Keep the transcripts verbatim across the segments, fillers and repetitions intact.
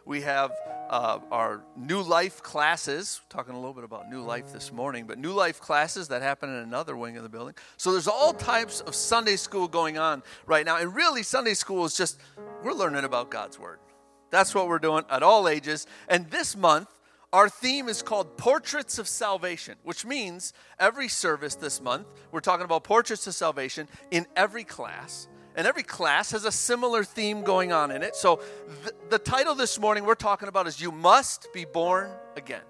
We have uh, our New Life classes, talking a little bit about New Life this morning, but New Life classes that happen in another wing of the building. So there's all types of Sunday school going on right now. And really, Sunday school is just, we're learning about God's Word. That's what we're doing at all ages. And this month, our theme is called Portraits of Salvation, which means every service this month, we're talking about Portraits of Salvation in every class. And every class has a similar theme going on in it. So th- the title this morning we're talking about is You Must Be Born Again.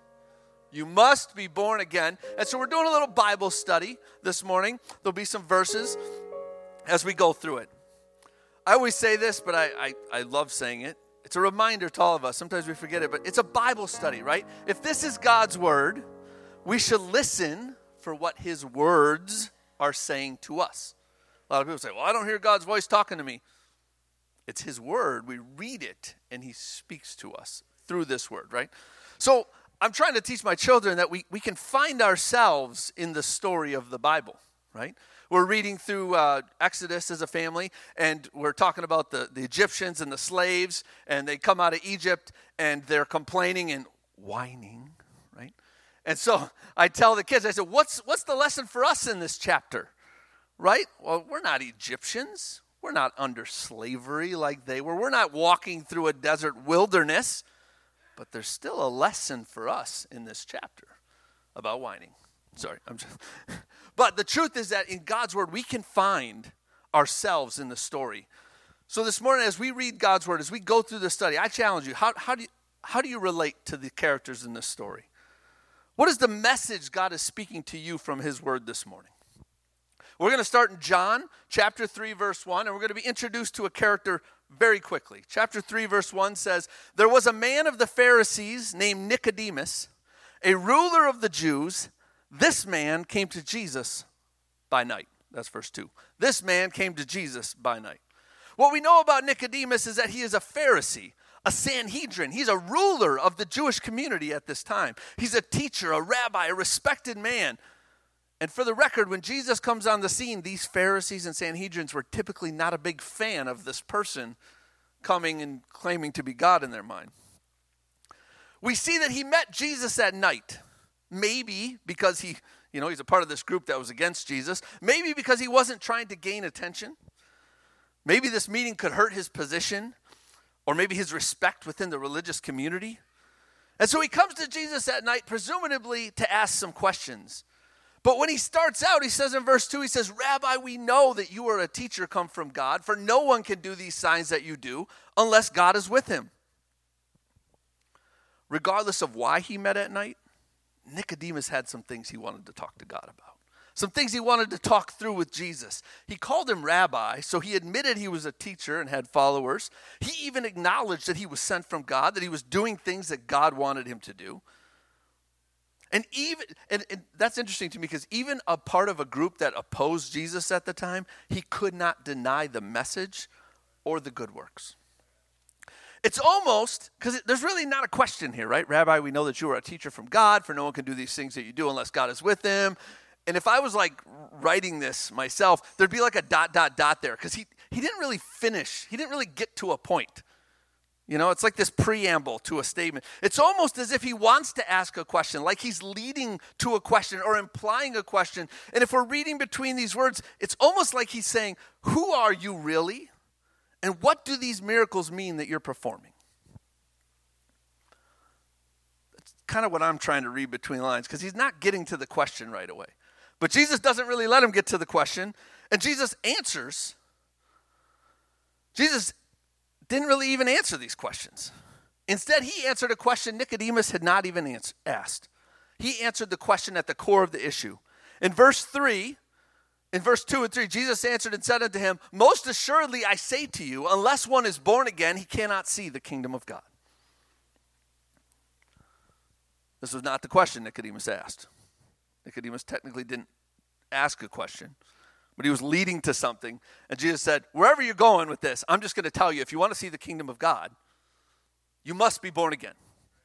You must be born again. And so we're doing a little Bible study this morning. There'll be some verses as we go through it. I always say this, but I, I, I love saying it. It's a reminder to all of us. Sometimes we forget it, but it's a Bible study, right? If this is God's word, we should listen for what his words are saying to us. A lot of people say, well, I don't hear God's voice talking to me. It's his word. We read it, and he speaks to us through this word, right? So I'm trying to teach my children that we, we can find ourselves in the story of the Bible, right? We're reading through uh, Exodus as a family, and we're talking about the, the Egyptians and the slaves, and they come out of Egypt, and they're complaining and whining, right? And so I tell the kids, I said, what's what's the lesson for us in this chapter? Right? Well, we're not Egyptians. We're not under slavery like they were. We're not walking through a desert wilderness. But there's still a lesson for us in this chapter about whining. Sorry, I'm just. But the truth is that in God's word, we can find ourselves in the story. So this morning, as we read God's word, as we go through the study, I challenge you, how, how do you, how do you relate to the characters in this story? What is the message God is speaking to you from his word this morning? We're going to start in John chapter three, verse one, and we're going to be introduced to a character very quickly. Chapter three, verse one says, there was a man of the Pharisees named Nicodemus, a ruler of the Jews. This man came to Jesus by night. That's verse two. This man came to Jesus by night. What we know about Nicodemus is that he is a Pharisee, a Sanhedrin. He's a ruler of the Jewish community at this time. He's a teacher, a rabbi, a respected man. And for the record, when Jesus comes on the scene, these Pharisees and Sanhedrins were typically not a big fan of this person coming and claiming to be God in their mind. We see that he met Jesus at night. Maybe because he, you know, he's a part of this group that was against Jesus. Maybe because he wasn't trying to gain attention. Maybe this meeting could hurt his position or maybe his respect within the religious community. And so he comes to Jesus at night, presumably to ask some questions. But when he starts out, he says in verse two, he says, Rabbi, we know that you are a teacher come from God, for no one can do these signs that you do unless God is with him. Regardless of why he met at night, Nicodemus had some things he wanted to talk to God about. Some things he wanted to talk through with Jesus. He called him rabbi, so he admitted he was a teacher and had followers. He even acknowledged that he was sent from God, that he was doing things that God wanted him to do. And even and, and that's interesting to me because even a part of a group that opposed Jesus at the time, he could not deny the message or the good works. It's almost, because there's really not a question here, right? Rabbi, we know that you are a teacher from God, for no one can do these things that you do unless God is with him. And if I was like writing this myself, there'd be like a dot, dot, dot there because he, he didn't really finish. He didn't really get to a point. You know, it's like this preamble to a statement. It's almost as if he wants to ask a question, like he's leading to a question or implying a question. And if we're reading between these words, it's almost like he's saying, who are you really? And what do these miracles mean that you're performing? That's kind of what I'm trying to read between lines, because he's not getting to the question right away. But Jesus doesn't really let him get to the question. And Jesus answers. Jesus didn't really even answer these questions. Instead, he answered a question Nicodemus had not even answer, asked. He answered the question at the core of the issue. In verse three, in verse two and three, Jesus answered and said unto him, most assuredly I say to you, unless one is born again, he cannot see the kingdom of God. This was not the question Nicodemus asked. Nicodemus technically didn't ask a question, but he was leading to something. And Jesus said, wherever you're going with this, I'm just going to tell you, if you want to see the kingdom of God, you must be born again.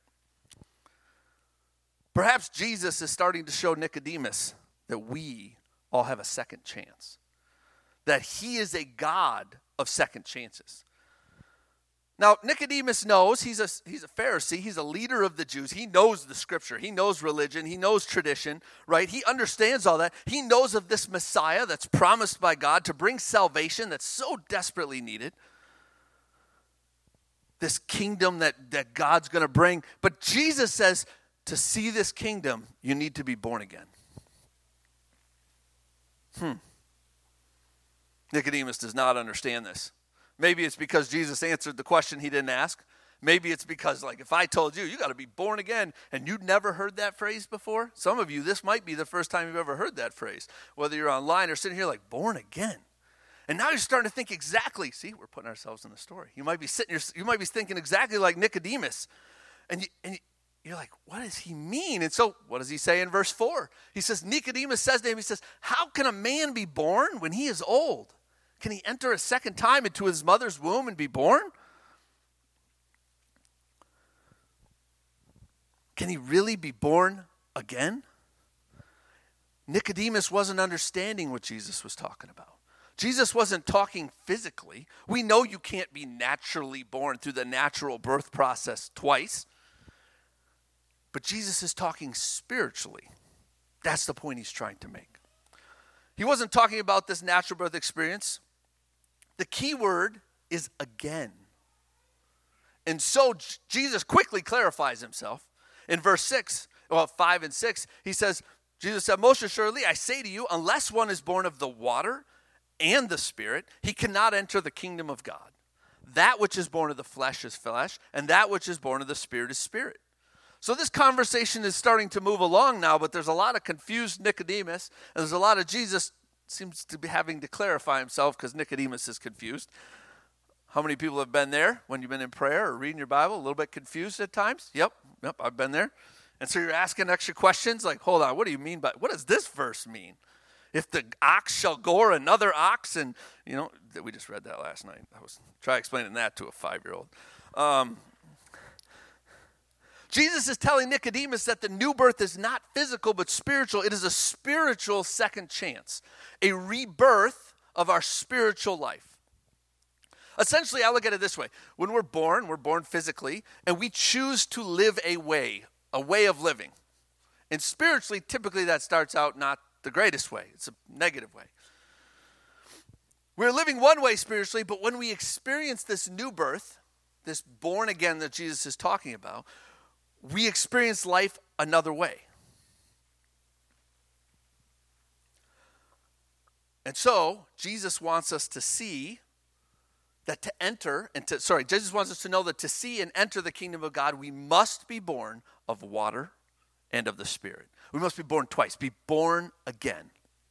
Perhaps Jesus is starting to show Nicodemus that we all have a second chance, that he is a God of second chances. Now, Nicodemus knows, he's a, he's a Pharisee, he's a leader of the Jews. He knows the scripture, he knows religion, he knows tradition, right? He understands all that. He knows of this Messiah that's promised by God to bring salvation that's so desperately needed. This kingdom that, that God's going to bring. But Jesus says, to see this kingdom, you need to be born again. Hmm. Nicodemus does not understand this. Maybe it's because Jesus answered the question he didn't ask. Maybe it's because, like, if I told you, you got to be born again, and you'd never heard that phrase before. Some of you, this might be the first time you've ever heard that phrase, whether you're online or sitting here like, born again. And now you're starting to think exactly. See, we're putting ourselves in the story. You might be sitting, you might be thinking exactly like Nicodemus. And, you, and you're like, what does he mean? And so what does he say in verse four? He says, Nicodemus says to him, he says, how can a man be born when he is old? Can he enter a second time into his mother's womb and be born? Can he really be born again? Nicodemus wasn't understanding what Jesus was talking about. Jesus wasn't talking physically. We know you can't be naturally born through the natural birth process twice. But Jesus is talking spiritually. That's the point he's trying to make. He wasn't talking about this natural birth experience. The key word is again. And so Jesus quickly clarifies himself. In verse six, well, five and six, he says, Jesus said, most assuredly, I say to you, unless one is born of the water and the Spirit, he cannot enter the kingdom of God. That which is born of the flesh is flesh, and that which is born of the Spirit is spirit. So this conversation is starting to move along now, but there's a lot of confused Nicodemus, and there's a lot of Jesus seems to be having to clarify himself because Nicodemus is confused. How many people have been there when you've been in prayer or reading your Bible, a little bit confused at times? Yep, yep, I've been there. And so you're asking extra questions like, hold on, what do you mean by, what does this verse mean? If the ox shall gore another ox, and, you know, we just read that last night. I was trying explaining that to a five-year-old. Um, Jesus is telling Nicodemus that the new birth is not physical but spiritual. It is a spiritual second chance, a rebirth of our spiritual life. Essentially, I look at it this way. When we're born, we're born physically, and we choose to live a way, a way of living. And spiritually, typically that starts out not the greatest way. It's a negative way. We're living one way spiritually, but when we experience this new birth, this born again that Jesus is talking about, we experience life another way. And so, Jesus wants us to see that to enter, and to, sorry, Jesus wants us to know that to see and enter the kingdom of God, we must be born of water and of the Spirit. We must be born twice, be born again.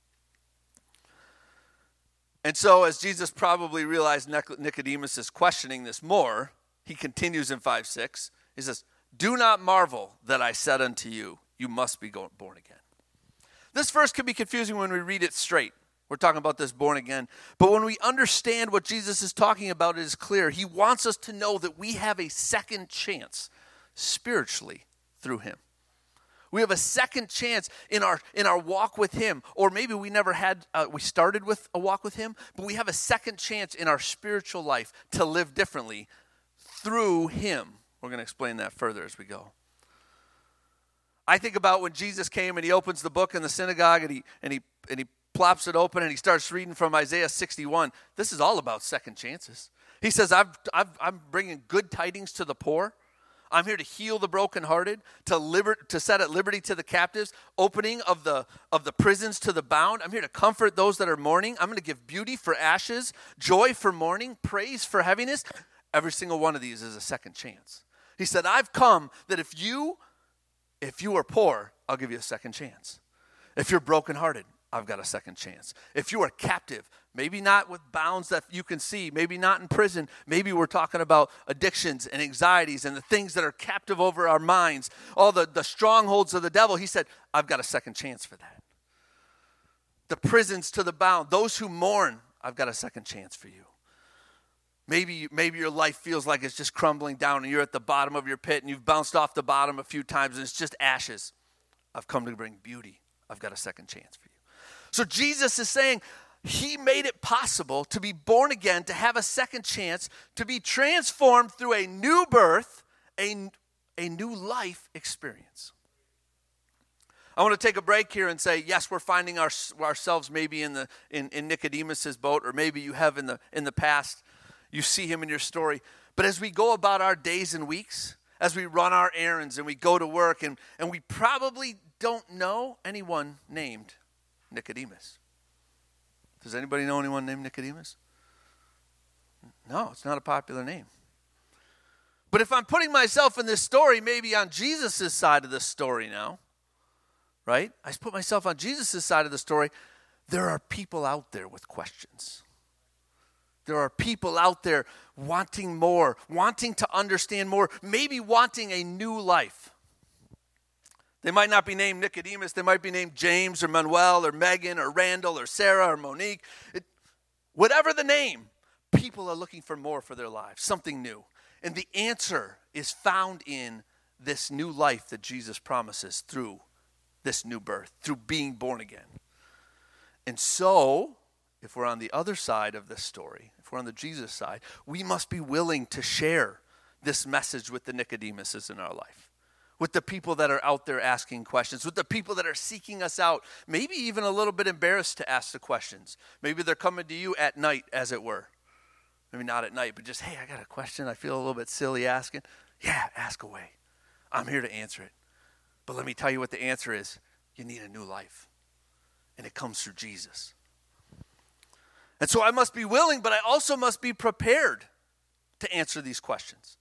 And so, as Jesus probably realized Nicodemus is questioning this more, he continues in five six. He says, do not marvel that I said unto you, you must be born again. This verse can be confusing when we read it straight. We're talking about this born again. But when we understand what Jesus is talking about, it is clear. He wants us to know that we have a second chance spiritually through him. We have a second chance in our in our walk with him. Or maybe we never had, uh, we started with a walk with him, but we have a second chance in our spiritual life to live differently through him. We're going to explain that further as we go. I think about when Jesus came and he opens the book in the synagogue and he and he and he plops it open and he starts reading from Isaiah sixty-one. This is all about second chances. He says, I've, I've, I'm bringing good tidings to the poor. I'm here to heal the brokenhearted, to liber- to set at liberty to the captives, opening of the of the prisons to the bound. I'm here to comfort those that are mourning. I'm going to give beauty for ashes, joy for mourning, praise for heaviness. Every single one of these is a second chance. He said, I've come that if you, if you are poor, I'll give you a second chance. If you're brokenhearted, I've got a second chance. If you are captive, maybe not with bounds that you can see, maybe not in prison, maybe we're talking about addictions and anxieties and the things that are captive over our minds, all the, the strongholds of the devil. He said, I've got a second chance for that. The prisons to the bound, those who mourn, I've got a second chance for you. Maybe, maybe your life feels like it's just crumbling down and you're at the bottom of your pit and you've bounced off the bottom a few times and it's just ashes. I've come to bring beauty. I've got a second chance for you. So Jesus is saying, he made it possible to be born again, to have a second chance, to be transformed through a new birth, a, a new life experience. I want to take a break here and say, yes, we're finding our, ourselves maybe in the in, in Nicodemus's boat, or maybe you have in the in the past. You see him in your story. But as we go about our days and weeks, as we run our errands and we go to work, and, and we probably don't know anyone named Nicodemus. Does anybody know anyone named Nicodemus? No, it's not a popular name. But if I'm putting myself in this story, maybe on Jesus' side of the story now, right? I put myself on Jesus' side of the story. There are people out there with questions. There are people out there wanting more, wanting to understand more, maybe wanting a new life. They might not be named Nicodemus. They might be named James or Manuel or Megan or Randall or Sarah or Monique. It, whatever the name, people are looking for more for their lives, something new. And the answer is found in this new life that Jesus promises through this new birth, through being born again. And so, if we're on the other side of this story, if we're on the Jesus side, we must be willing to share this message with the Nicodemuses in our life, with the people that are out there asking questions, with the people that are seeking us out, maybe even a little bit embarrassed to ask the questions. Maybe they're coming to you at night, as it were. Maybe not at night, but just, hey, I got a question. I feel a little bit silly asking. Yeah, ask away. I'm here to answer it. But let me tell you what the answer is. You need a new life. And it comes through Jesus. And so I must be willing, but I also must be prepared to answer these questions.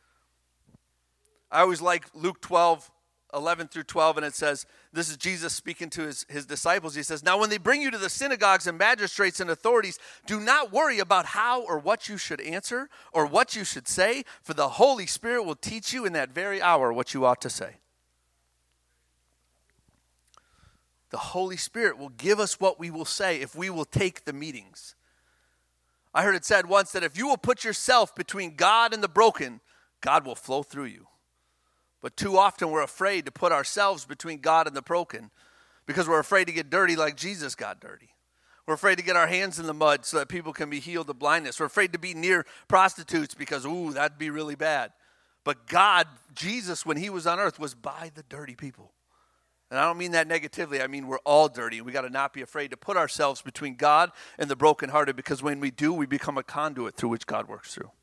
I always like Luke twelve, eleven through twelve, and it says, this is Jesus speaking to his, his disciples. He says, now when they bring you to the synagogues and magistrates and authorities, do not worry about how or what you should answer or what you should say, for the Holy Spirit will teach you in that very hour what you ought to say. The Holy Spirit will give us what we will say if we will take the meetings. I heard it said once that if you will put yourself between God and the broken, God will flow through you. But too often we're afraid to put ourselves between God and the broken because we're afraid to get dirty like Jesus got dirty. We're afraid to get our hands in the mud so that people can be healed of blindness. We're afraid to be near prostitutes because, ooh, that'd be really bad. But God, Jesus, when he was on earth, was by the dirty people. And I don't mean that negatively. I mean we're all dirty. We got to not be afraid to put ourselves between God and the brokenhearted, because when we do, we become a conduit through which God works through.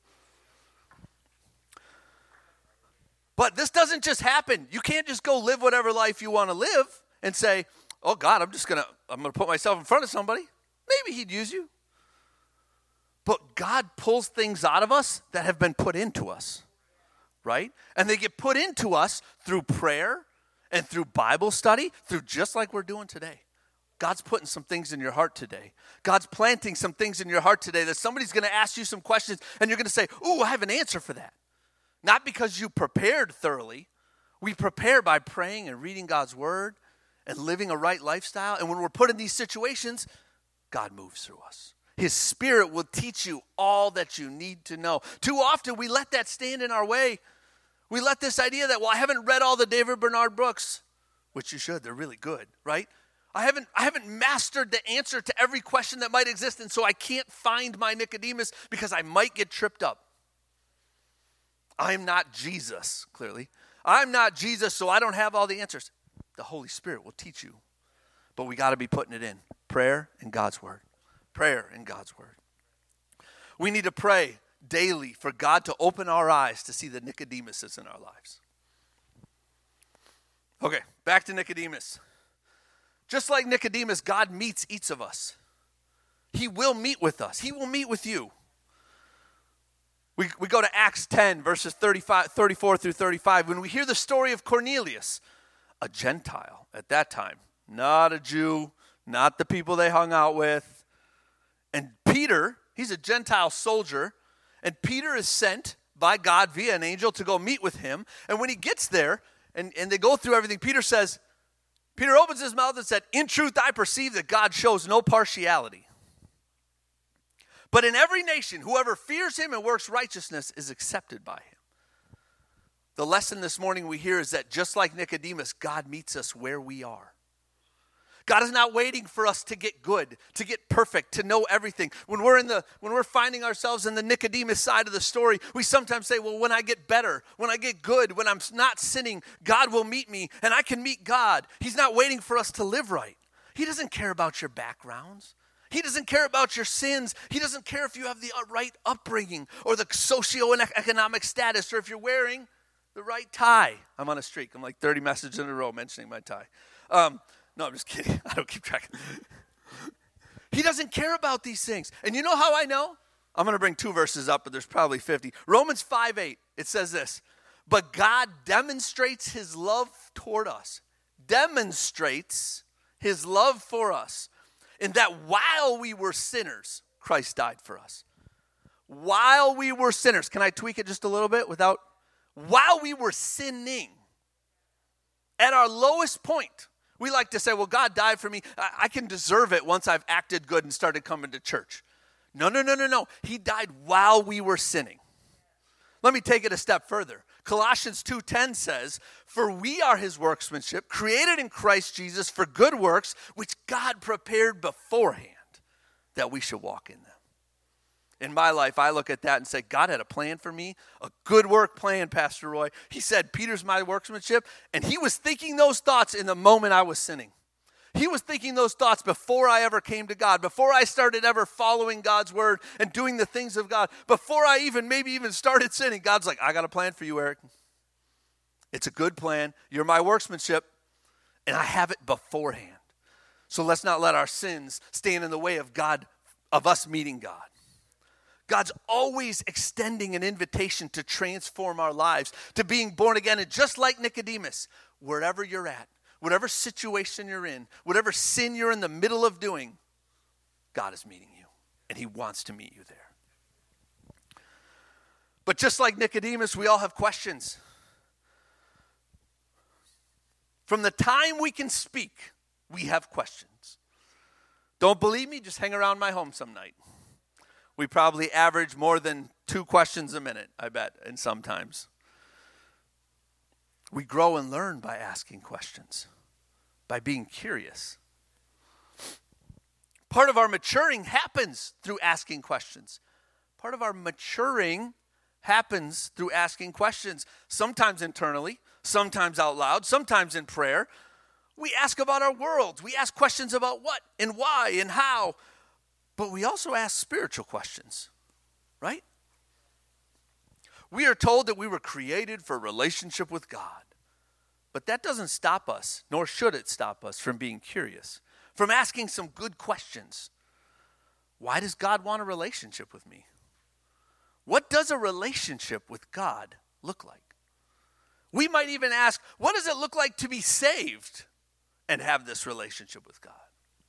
But this doesn't just happen. You can't just go live whatever life you want to live and say, oh, God, I'm just going to I'm going to put myself in front of somebody. Maybe he'd use you. But God pulls things out of us that have been put into us, right? And they get put into us through prayer and through Bible study, through just like we're doing today. God's putting some things in your heart today. God's planting some things in your heart today that somebody's going to ask you some questions, and you're going to say, ooh, I have an answer for that. Not because you prepared thoroughly. We prepare by praying and reading God's word and living a right lifestyle. And when we're put in these situations, God moves through us. His Spirit will teach you all that you need to know. Too often we let that stand in our way. We let this idea that, well, I haven't read all the David Bernard books, which you should. They're really good, right? I haven't, I haven't mastered the answer to every question that might exist, and so I can't find my Nicodemus because I might get tripped up. I'm not Jesus, clearly. I'm not Jesus, so I don't have all the answers. The Holy Spirit will teach you, but we got to be putting it in. Prayer and God's word. Prayer and God's word. We need to pray daily for God to open our eyes to see the Nicodemuses in our lives. Okay, back to Nicodemus. Just like Nicodemus, God meets each of us. He will meet with us. He will meet with you. We, we go to Acts ten, verses thirty-five, thirty-four through thirty-five. When we hear the story of Cornelius, a Gentile at that time, not a Jew, not the people they hung out with. And Peter, he's a Gentile soldier, and Peter is sent by God via an angel to go meet with him. And when he gets there, and, and they go through everything, Peter says, Peter opens his mouth and said, in truth, I perceive that God shows no partiality. But in every nation, whoever fears him and works righteousness is accepted by him. The lesson this morning we hear is that just like Nicodemus, God meets us where we are. God is not waiting for us to get good, to get perfect, to know everything. When we're in the when we're finding ourselves in the Nicodemus side of the story, we sometimes say, well, when I get better, when I get good, when I'm not sinning, God will meet me and I can meet God. He's not waiting for us to live right. He doesn't care about your backgrounds. He doesn't care about your sins. He doesn't care if you have the right upbringing or the socioeconomic status or if you're wearing the right tie. I'm on a streak. I'm like thirty messages in a row mentioning my tie. Um, no, I'm just kidding. I don't keep track. He doesn't care about these things. And you know how I know? I'm going to bring two verses up, but there's probably fifty. Romans five eight, it says this. But God demonstrates his love toward us. Demonstrates his love for us. In that while we were sinners, Christ died for us. While we were sinners. Can I tweak it just a little bit without? While we were sinning. At our lowest point. We like to say, well, God died for me. I, I can deserve it once I've acted good and started coming to church. No, no, no, no, no. He died while we were sinning. Let me take it a step further. Colossians two ten says, for we are his workmanship, created in Christ Jesus for good works, which God prepared beforehand that we should walk in them. In my life, I look at that and say, God had a plan for me, a good work plan, Pastor Roy. He said, Peter's my workmanship, and he was thinking those thoughts in the moment I was sinning. He was thinking those thoughts before I ever came to God, before I started ever following God's word and doing the things of God, before I even maybe even started sinning. God's like, I got a plan for you, Eric. It's a good plan. You're my workmanship, and I have it beforehand. So let's not let our sins stand in the way of God, of us meeting God. God's always extending an invitation to transform our lives, to being born again. And just like Nicodemus, wherever you're at, whatever situation you're in, whatever sin you're in the middle of doing, God is meeting you, and he wants to meet you there. But just like Nicodemus, we all have questions. From the time we can speak, we have questions. Don't believe me? Just hang around my home some night. We probably average more than two questions a minute, I bet, and sometimes. We grow and learn by asking questions, by being curious. Part of our maturing happens through asking questions. Part of our maturing happens through asking questions, sometimes internally, sometimes out loud, sometimes in prayer. We ask about our world. We ask questions about what and why and how. But we also ask spiritual questions, right? We are told that we were created for a relationship with God. But that doesn't stop us, nor should it stop us from being curious, from asking some good questions. Why does God want a relationship with me? What does a relationship with God look like? We might even ask, what does it look like to be saved and have this relationship with God?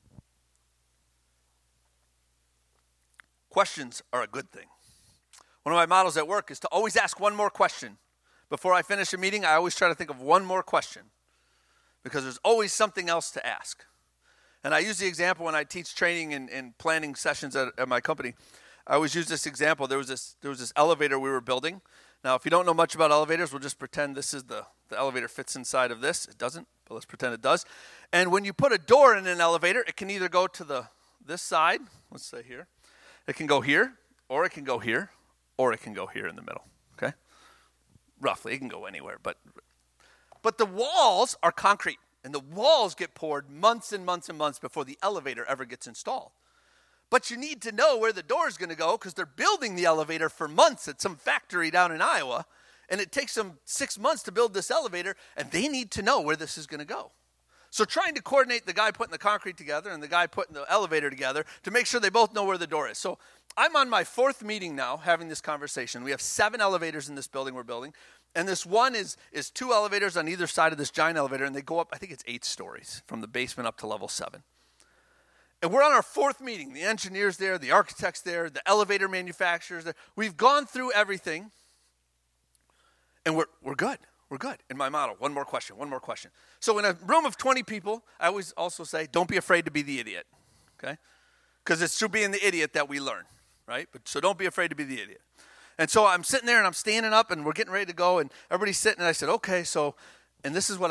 Questions are a good thing. One of my models at work is to always ask one more question. Before I finish a meeting, I always try to think of one more question because there's always something else to ask. And I use the example when I teach training and, and planning sessions at, at my company. I always use this example. There was this there was this elevator we were building. Now, if you don't know much about elevators, we'll just pretend this is the, the elevator fits inside of this. It doesn't, but let's pretend it does. And when you put a door in an elevator, it can either go to the this side, let's say here. It can go here, or it can go here, or it can go here in the middle, okay? Roughly, it can go anywhere, but but the walls are concrete, and the walls get poured months and months and months before the elevator ever gets installed. But you need to know where the door is going to go because they're building the elevator for months at some factory down in Iowa, and it takes them six months to build this elevator, and they need to know where this is going to go. So trying to coordinate the guy putting the concrete together and the guy putting the elevator together to make sure they both know where the door is. So I'm on my fourth meeting now having this conversation. We have seven elevators in this building we're building. And this one is, is two elevators on either side of this giant elevator. And they go up, I think it's eight stories from the basement up to level seven. And we're on our fourth meeting. The engineer's there, the architect's there, the elevator manufacturer's there. We've gone through everything. And we're we're good. We're good. In my model, one more question, one more question. So in a room of twenty people, I always also say, don't be afraid to be the idiot, okay? Because it's through being the idiot that we learn, right? But so don't be afraid to be the idiot. And so I'm sitting there and I'm standing up and we're getting ready to go and everybody's sitting and I said, okay, so, and this is what I did.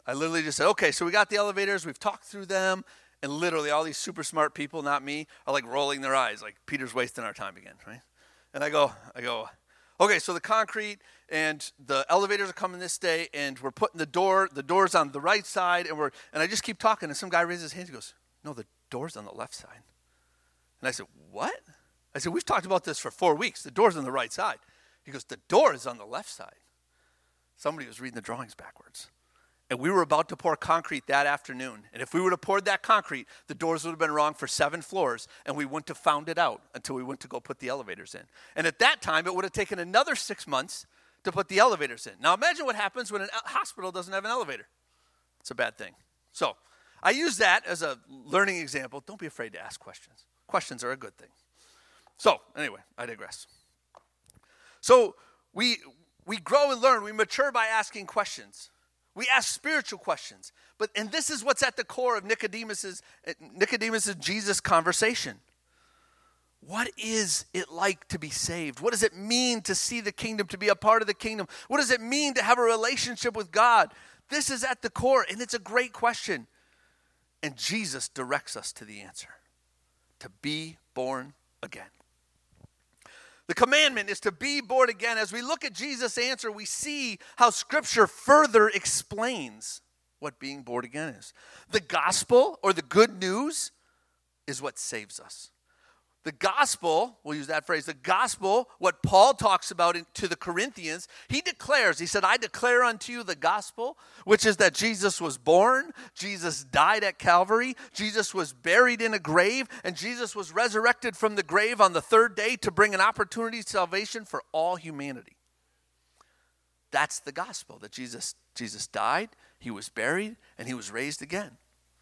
I literally just said, okay, so we got the elevators, we've talked through them, and literally all these super smart people, not me, are like rolling their eyes, like Peter's wasting our time again, right? And I go, I go, okay, so the concrete and the elevators are coming this day, and we're putting the door, the door's on the right side, and we're, and I just keep talking, and some guy raises his hand, he goes, no, the door's on the left side. And I said, what? I said, we've talked about this for four weeks. The door's on the right side. He goes, the door is on the left side. Somebody was reading the drawings backwards. And we were about to pour concrete that afternoon. And if we would have poured that concrete, the doors would have been wrong for seven floors, and we wouldn't have found it out until we went to go put the elevators in. And at that time, it would have taken another six months to put the elevators in. Now imagine what happens when a hospital doesn't have an elevator. It's a bad thing. So I use that as a learning example. Don't be afraid to ask questions. Questions are a good thing. So anyway, I digress. So we we grow and learn. We mature by asking questions. We ask spiritual questions. But and this is what's at the core of Nicodemus's Nicodemus's Jesus conversation. What is it like to be saved? What does it mean to see the kingdom, to be a part of the kingdom? What does it mean to have a relationship with God? This is at the core, and it's a great question. And Jesus directs us to the answer. To be born again. The commandment is to be born again. As we look at Jesus' answer, we see how Scripture further explains what being born again is. The gospel, or the good news, is what saves us. The gospel, we'll use that phrase, the gospel, what Paul talks about in, to the Corinthians, he declares, he said, I declare unto you the gospel, which is that Jesus was born, Jesus died at Calvary, Jesus was buried in a grave, and Jesus was resurrected from the grave on the third day to bring an opportunity of salvation for all humanity. That's the gospel, that Jesus, Jesus died, he was buried, and he was raised again.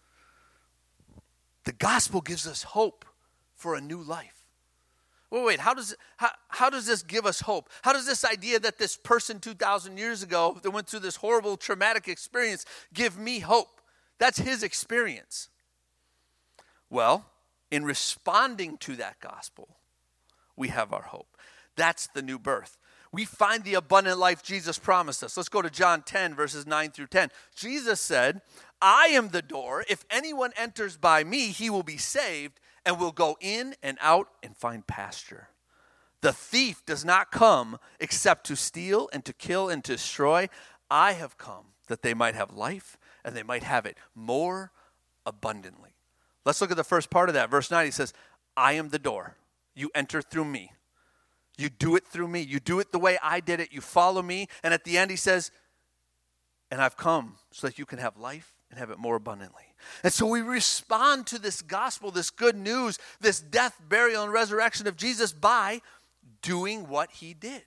The gospel gives us hope for a new life. Wait, wait, how does, it, how, how does this give us hope? How does this idea that this person two thousand years ago that went through this horrible traumatic experience give me hope? That's his experience. Well, in responding to that gospel, we have our hope. That's the new birth. We find the abundant life Jesus promised us. Let's go to John ten, verses nine through ten. Jesus said, I am the door. If anyone enters by me, he will be saved and will go in and out and find pasture. The thief does not come except to steal and to kill and to destroy. I have come that they might have life and they might have it more abundantly. Let's look at the first part of that. Verse nine, he says, I am the door. You enter through me. You do it through me. You do it the way I did it. You follow me. And at the end he says, and I've come so that you can have life and have it more abundantly. And so we respond to this gospel, this good news, this death, burial, and resurrection of Jesus by doing what he did.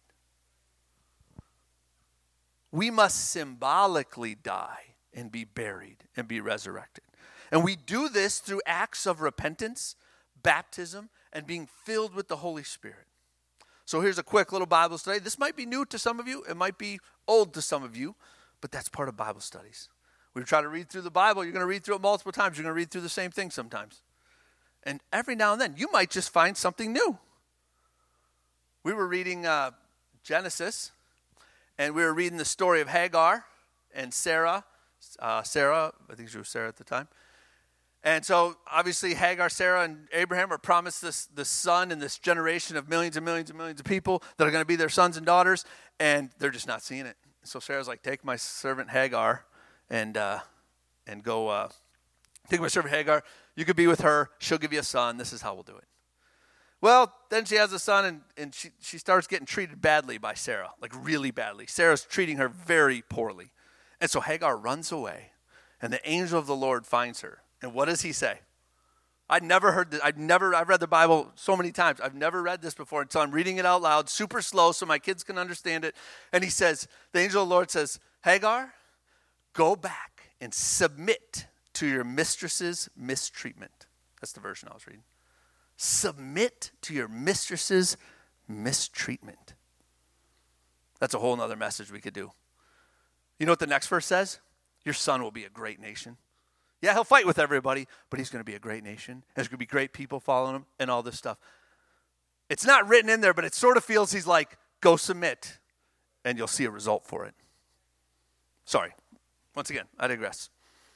We must symbolically die and be buried and be resurrected. And we do this through acts of repentance, baptism, and being filled with the Holy Spirit. So here's a quick little Bible study. This might be new to some of you. It might be old to some of you, but that's part of Bible studies. We try to read through the Bible. You're going to read through it multiple times. You're going to read through the same thing sometimes. And every now and then, you might just find something new. We were reading uh, Genesis, and we were reading the story of Hagar and Sarah. Uh, Sarah, I think she was Sarah at the time. And so, obviously, Hagar, Sarah, and Abraham are promised this, this son and this generation of millions and millions and millions of people that are going to be their sons and daughters, and they're just not seeing it. So Sarah's like, take my servant Hagar and uh, and go, uh, take my servant Hagar. You could be with her. She'll give you a son. This is how we'll do it. Well, then she has a son, and, and she, she starts getting treated badly by Sarah, like really badly. Sarah's treating her very poorly. And so Hagar runs away, and the angel of the Lord finds her. And what does he say? I'd never heard this. I've never, I've read the Bible so many times. I've never read this before until I'm reading it out loud, super slow so my kids can understand it. And he says, the angel of the Lord says, Hagar, go back and submit to your mistress's mistreatment. That's the version I was reading. Submit to your mistress's mistreatment. That's a whole other message we could do. You know what the next verse says? Your son will be a great nation. Yeah, he'll fight with everybody, but he's going to be a great nation. There's going to be great people following him and all this stuff. It's not written in there, but it sort of feels he's like, go submit, and you'll see a result for it. Sorry, Once again, I digress.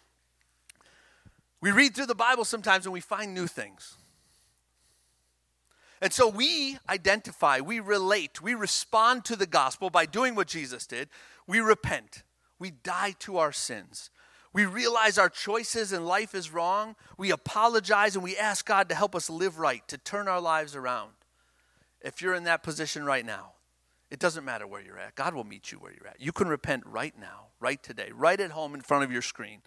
We read through the Bible sometimes and we find new things. And so we identify, we relate, we respond to the gospel by doing what Jesus did. We repent. We die to our sins. We realize our choices in life is wrong. We apologize and we ask God to help us live right, to turn our lives around. If you're in that position right now, it doesn't matter where you're at. God will meet you where you're at. You can repent right now, right today, right at home in front of your screen.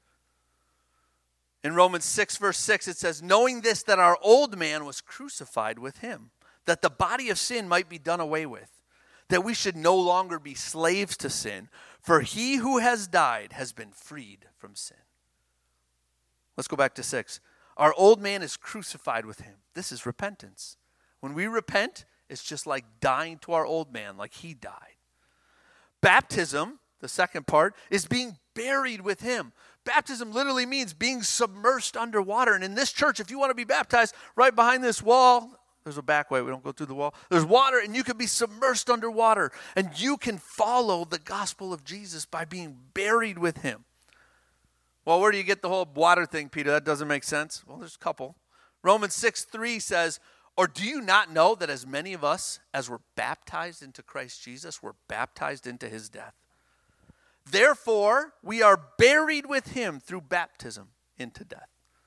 In Romans six, verse six, it says, knowing this, that our old man was crucified with him, that the body of sin might be done away with, that we should no longer be slaves to sin, for he who has died has been freed from sin. Let's go back to six. Our old man is crucified with him. This is repentance. When we repent, it's just like dying to our old man, like he died. Baptism, the second part, is being buried with him. Baptism literally means being submersed underwater. And in this church, if you want to be baptized, right behind this wall, there's a back way. We don't go through the wall. There's water, and you can be submersed underwater. And you can follow the gospel of Jesus by being buried with him. Well, where do you get the whole water thing, Peter? That doesn't make sense. Well, there's a couple. Romans six three says, or do you not know that as many of us as were baptized into Christ Jesus were baptized into his death? Therefore, we are buried with him through baptism into death.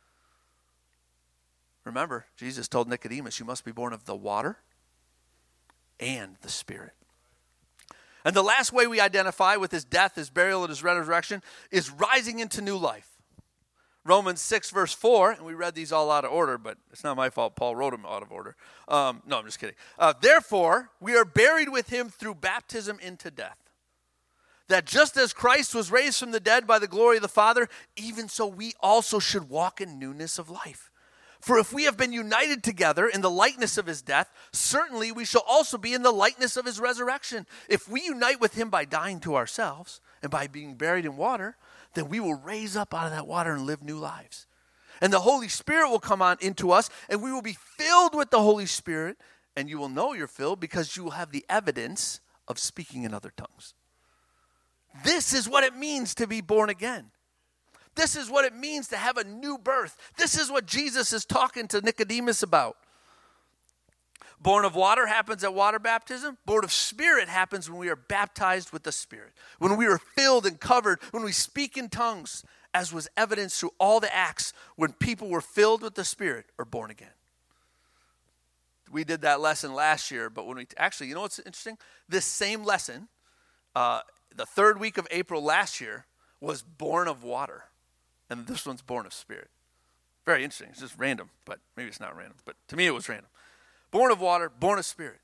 Remember, Jesus told Nicodemus, you must be born of the water and the Spirit. And the last way we identify with his death, his burial, and his resurrection is rising into new life. Romans six, verse four, and we read these all out of order, but it's not my fault. Paul wrote them out of order. Um, no, I'm just kidding. Uh, Therefore, we are buried with him through baptism into death, that just as Christ was raised from the dead by the glory of the Father, even so we also should walk in newness of life. For if we have been united together in the likeness of his death, certainly we shall also be in the likeness of his resurrection. If we unite with him by dying to ourselves and by being buried in water, then we will raise up out of that water and live new lives. And the Holy Spirit will come on into us, and we will be filled with the Holy Spirit, and you will know you're filled because you will have the evidence of speaking in other tongues. This is what it means to be born again. This is what it means to have a new birth. This is what Jesus is talking to Nicodemus about. Born of water happens at water baptism. Born of Spirit happens when we are baptized with the Spirit. When we are filled and covered, when we speak in tongues, as was evidenced through all the acts when people were filled with the Spirit or born again. We did that lesson last year, but when we, actually, you know what's interesting? This same lesson, uh, the third week of April last year, was born of water. And this one's born of Spirit. Very interesting. It's just random, but maybe it's not random. But to me, it was random. Born of water, born of Spirit.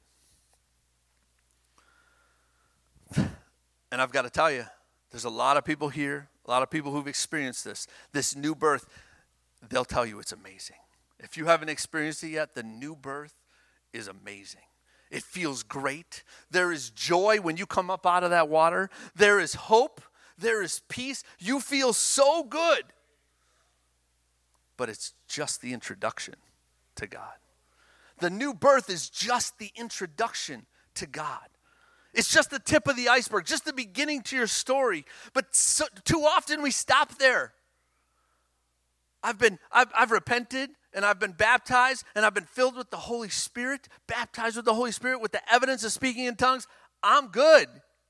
And I've got to tell you, there's a lot of people here, a lot of people who've experienced this, this new birth. They'll tell you it's amazing. If you haven't experienced it yet, the new birth is amazing. It feels great. There is joy when you come up out of that water. There is hope. There is peace. You feel so good. But it's just the introduction to God. The new birth is just the introduction to God. It's just the tip of the iceberg, just the beginning to your story. But so, too often we stop there. I've been, I've, I've repented, and I've been baptized, and I've been filled with the Holy Spirit, baptized with the Holy Spirit with the evidence of speaking in tongues. I'm good.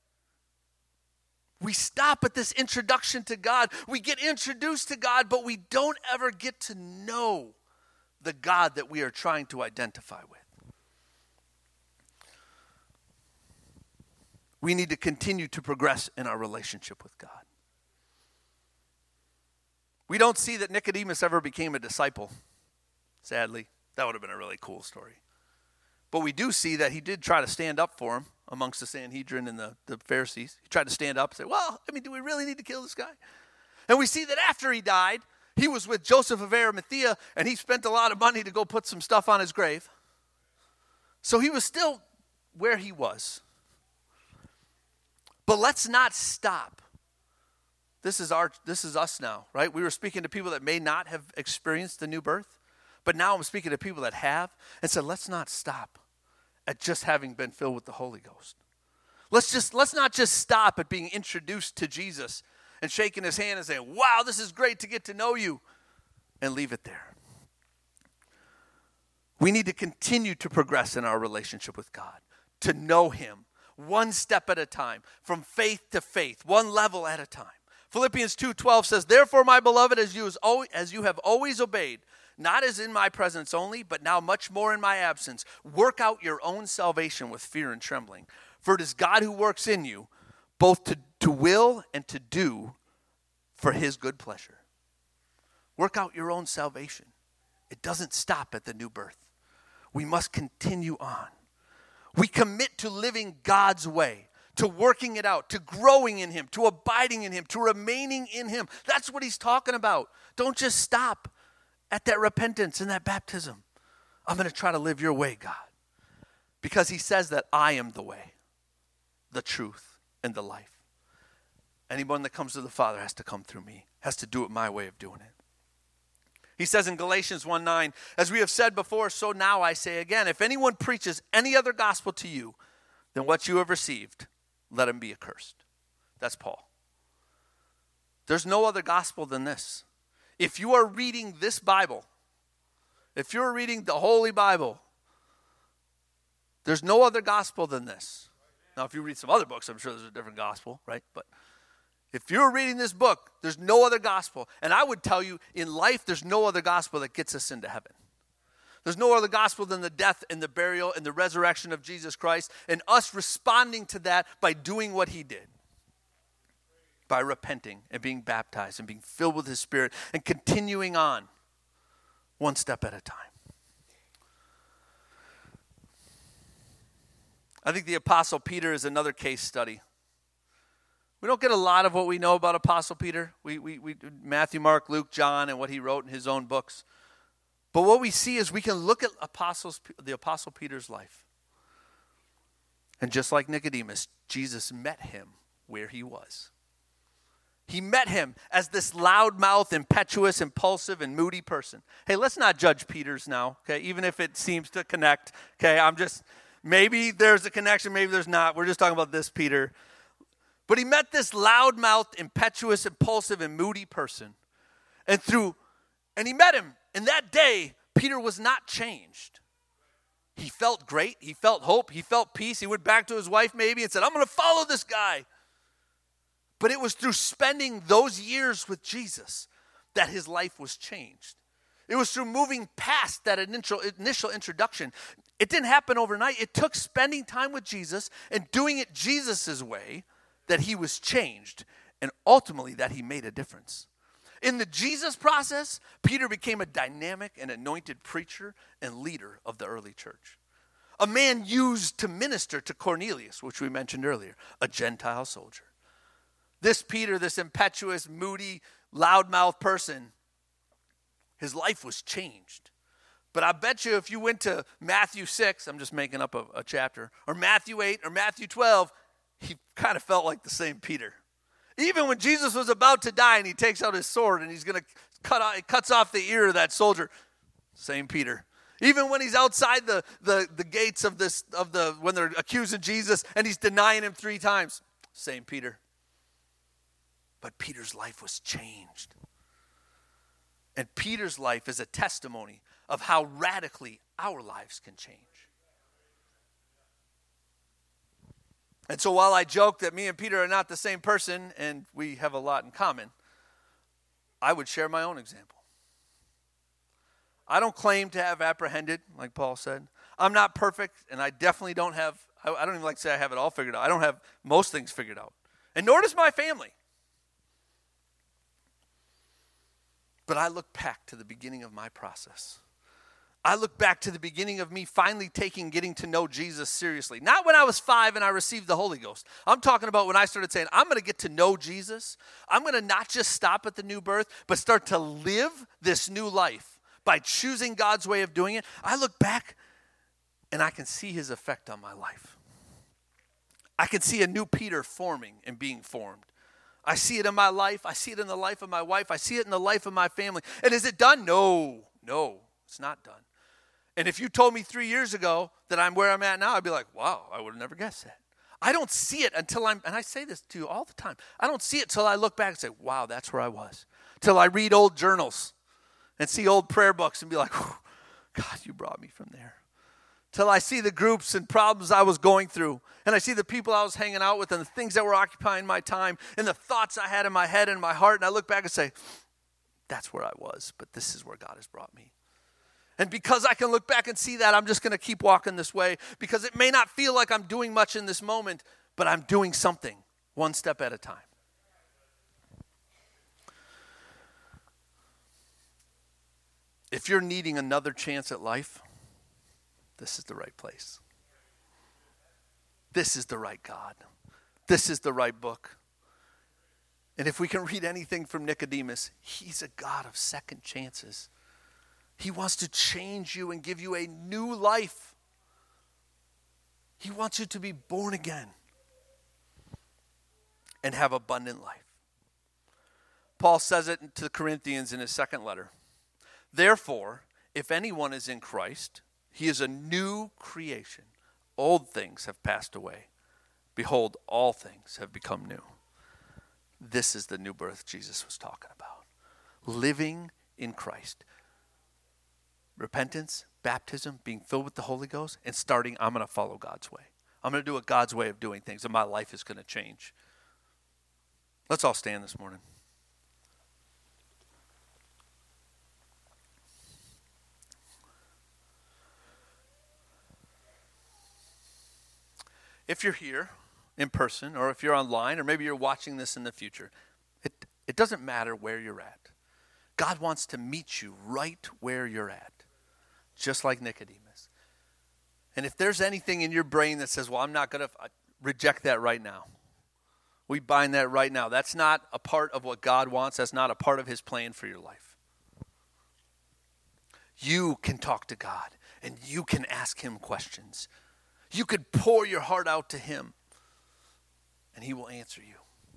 We stop at this introduction to God. We get introduced to God, but we don't ever get to know the God that we are trying to identify with. We need to continue to progress in our relationship with God. We don't see that Nicodemus ever became a disciple, sadly. That would have been a really cool story. But we do see that he did try to stand up for him amongst the Sanhedrin and the, the Pharisees. He tried to stand up and say, well, I mean, do we really need to kill this guy? And we see that after he died, he was with Joseph of Arimathea, and he spent a lot of money to go put some stuff on his grave. So he was still where he was. But let's not stop. This is our, this is us now, right? We were speaking to people that may not have experienced the new birth, but now I'm speaking to people that have, and said, let's not stop at just having been filled with the Holy Ghost. Let's just let's not just stop at being introduced to Jesus and shaking his hand and saying, wow, this is great to get to know you, and leave it there. We need to continue to progress in our relationship with God, to know him one step at a time, from faith to faith, one level at a time. Philippians two twelve says, therefore, my beloved, as you, as you have always obeyed, not as in my presence only, but now much more in my absence, work out your own salvation with fear and trembling. For it is God who works in you, both to, to will and to do for his good pleasure. Work out your own salvation. It doesn't stop at the new birth. We must continue on. We commit to living God's way, to working it out, to growing in him, to abiding in him, to remaining in him. That's what he's talking about. Don't just stop at that repentance and that baptism. I'm going to try to live your way, God. Because he says that I am the way, the truth, and the life. Anyone that comes to the Father has to come through me, has to do it my way of doing it. He says in Galatians one nine, as we have said before, so now I say again, if anyone preaches any other gospel to you than what you have received, let him be accursed. That's Paul. There's no other gospel than this. If you are reading this Bible, if you're reading the Holy Bible, there's no other gospel than this. Now, if you read some other books, I'm sure there's a different gospel, right? But if you're reading this book, there's no other gospel. And I would tell you, in life, there's no other gospel that gets us into heaven. There's no other gospel than the death and the burial and the resurrection of Jesus Christ, and us responding to that by doing what he did. By repenting and being baptized and being filled with his Spirit and continuing on one step at a time. I think the Apostle Peter is another case study. We don't get a lot of what we know about Apostle Peter. We, we, we Matthew, Mark, Luke, John, and what he wrote in his own books. But what we see is we can look at apostles, the Apostle Peter's life. And just like Nicodemus, Jesus met him where he was. He met him as this loudmouth, impetuous, impulsive, and moody person. Hey, let's not judge Peter's now, okay? Even if it seems to connect, okay? I'm just, maybe there's a connection, maybe there's not. We're just talking about this Peter. But he met this loudmouth, impetuous, impulsive, and moody person. And through, and he met him. And that day, Peter was not changed. He felt great. He felt hope. He felt peace. He went back to his wife maybe and said, I'm going to follow this guy. But it was through spending those years with Jesus that his life was changed. It was through moving past that initial, initial introduction. It didn't happen overnight. It took spending time with Jesus and doing it Jesus' way that he was changed, and ultimately that he made a difference. In the Jesus process, Peter became a dynamic and anointed preacher and leader of the early church. A man used to minister to Cornelius, which we mentioned earlier, a Gentile soldier. This Peter, this impetuous, moody, loudmouth person, his life was changed. But I bet you if you went to Matthew six, I'm just making up a, a chapter, or Matthew eight, or Matthew twelve, he kind of felt like the same Peter. Even when Jesus was about to die and he takes out his sword and he's going to cut off, it cuts off the ear of that soldier, same Peter. Even when he's outside the, the, the gates of this, of the, when they're accusing Jesus and he's denying him three times, same Peter. But Peter's life was changed. And Peter's life is a testimony of how radically our lives can change. And so while I joke that me and Peter are not the same person and we have a lot in common, I would share my own example. I don't claim to have apprehended, like Paul said. I'm not perfect, and I definitely don't have, I don't even like to say I have it all figured out. I don't have most things figured out. And nor does my family. But I look back to the beginning of my process. I look back to the beginning of me finally taking, getting to know Jesus seriously. Not when I was five and I received the Holy Ghost. I'm talking about when I started saying, I'm going to get to know Jesus. I'm going to not just stop at the new birth, but start to live this new life by choosing God's way of doing it. I look back and I can see his effect on my life. I can see a new Peter forming and being formed. I see it in my life. I see it in the life of my wife. I see it in the life of my family. And is it done? No, no, it's not done. And if you told me three years ago that I'm where I'm at now, I'd be like, wow, I would have never guessed that. I don't see it until I'm, and I say this to you all the time, I don't see it till I look back and say, wow, that's where I was. Till I read old journals and see old prayer books and be like, God, you brought me from there. Till I see the groups and problems I was going through, and I see the people I was hanging out with and the things that were occupying my time and the thoughts I had in my head and my heart, and I look back and say, that's where I was, but this is where God has brought me. And because I can look back and see that, I'm just going to keep walking this way, because it may not feel like I'm doing much in this moment, but I'm doing something one step at a time. If you're needing another chance at life, this is the right place. This is the right God. This is the right book. And if we can read anything from Nicodemus, he's a God of second chances. He wants to change you and give you a new life. He wants you to be born again and have abundant life. Paul says it to the Corinthians in his second letter. Therefore, if anyone is in Christ, he is a new creation. Old things have passed away. Behold, all things have become new. This is the new birth Jesus was talking about. Living in Christ. Repentance, baptism, being filled with the Holy Ghost, and starting, I'm going to follow God's way. I'm going to do it God's way of doing things, and my life is going to change. Let's all stand this morning. If you're here in person, or if you're online, or maybe you're watching this in the future, it, it doesn't matter where you're at. God wants to meet you right where you're at, just like Nicodemus. And if there's anything in your brain that says, well, I'm not going to, reject that right now. We bind that right now. That's not a part of what God wants. That's not a part of his plan for your life. You can talk to God, and you can ask him questions. You could pour your heart out to him, and he will answer you.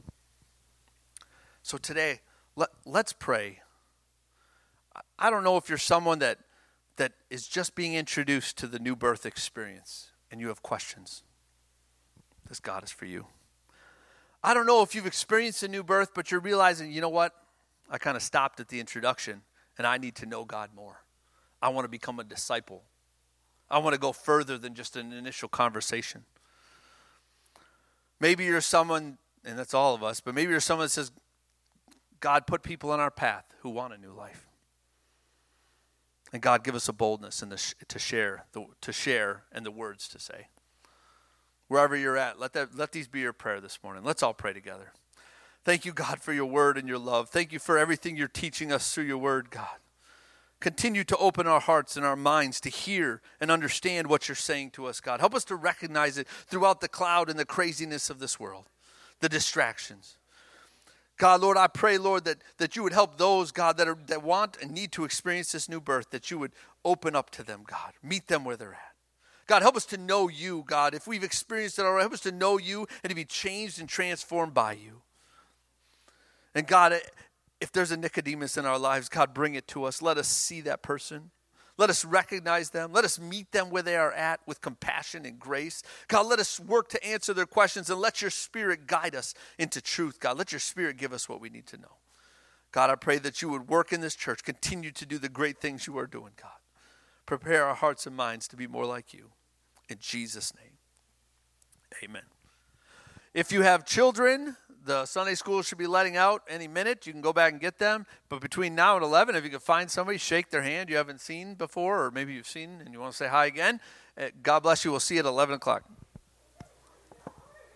So today, let, let's pray. I don't know if you're someone that, that is just being introduced to the new birth experience, and you have questions. This God is for you. I don't know if you've experienced a new birth, but you're realizing, you know what? I kind of stopped at the introduction, and I need to know God more. I want to become a disciple. I want to go further than just an initial conversation. Maybe you're someone, and that's all of us, but maybe you're someone that says, God, put people on our path who want a new life. And God, give us a boldness in the sh- to share, the, to share, and the words to say. Wherever you're at, let that let these be your prayer this morning. Let's all pray together. Thank you, God, for your word and your love. Thank you for everything you're teaching us through your word, God. Continue to open our hearts and our minds to hear and understand what you're saying to us, God. Help us to recognize it throughout the cloud and the craziness of this world, the distractions. God, Lord, I pray, Lord, that, that you would help those, God, that are that want and need to experience this new birth, that you would open up to them, God. Meet them where they're at. God, help us to know you, God. If we've experienced it already, help us to know you and to be changed and transformed by you. And God, if there's a Nicodemus in our lives, God, bring it to us. Let us see that person. Let us recognize them. Let us meet them where they are at with compassion and grace. God, let us work to answer their questions, and let your Spirit guide us into truth. God, let your Spirit give us what we need to know. God, I pray that you would work in this church. Continue to do the great things you are doing, God. Prepare our hearts and minds to be more like you. In Jesus' name, amen. If you have children, the Sunday school should be letting out any minute. You can go back and get them. But between now and eleven, if you can find somebody, shake their hand you haven't seen before, or maybe you've seen and you want to say hi again, God bless you. We'll see you at eleven o'clock.